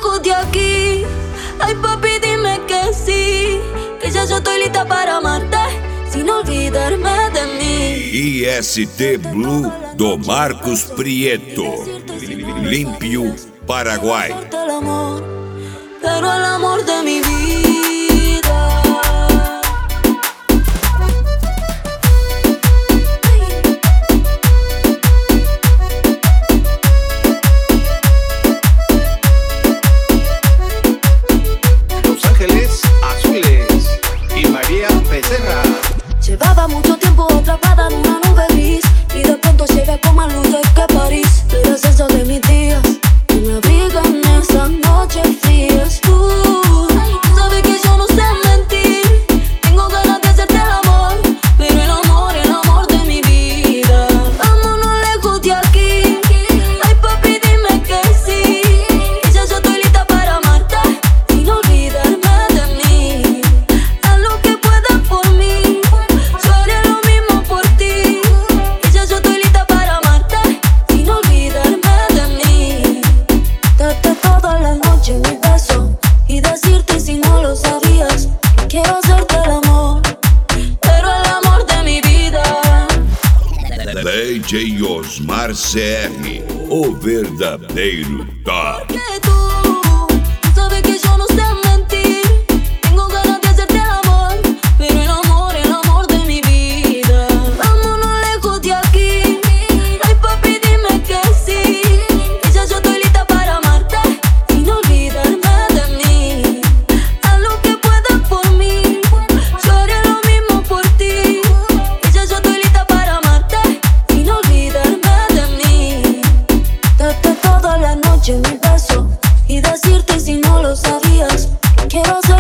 lejos de aquí. Ay, papi, dime que sí, que ya yo estoy lista para amarte, sin olvidarme de mí. IST Blue do Marcos Prieto, Limpio, Paraguay. Pero el amor de mi vida. Los Ángeles Azules y María Becerra. Llevaba mucho tiempo atrapada en una nube gris, y de pronto llega con más luces que París. Pero es eso de mis días, que navegan esas noches frías. Sabes que yo no sé mentir, tengo ganas de hacerte el amor, pero el amor de mi vida. Vámonos lejos de aquí. Ay, papi, dime que sí, que ya yo estoy lista para amarte, sin olvidarme de mí. Haz lo que puedas por mí, yo haré lo mismo por ti. Que ya yo estoy lista para amarte, sin olvidarme de mí. Darte toda la noche mi beso y decirte si no lo sabías, que quiero hacerte el amor, pero el amor de mi vida. DJ Osmar CR, o verdadeiro top. Que tú sabes que yo no sé mentir, tengo ganas de hacerte el amor, pero el amor de mi vida. Vámonos lejos de aquí. Ay, papi, dime que sí, que ya yo estoy lista para amarte, sin olvidarme de mí. Haz lo que puedas por mí, yo haré lo mismo por ti. Que ya yo estoy lista para amarte, sin olvidarme de mí. Darte toda la noche mi beso y decirte si no lo sabías, que quiero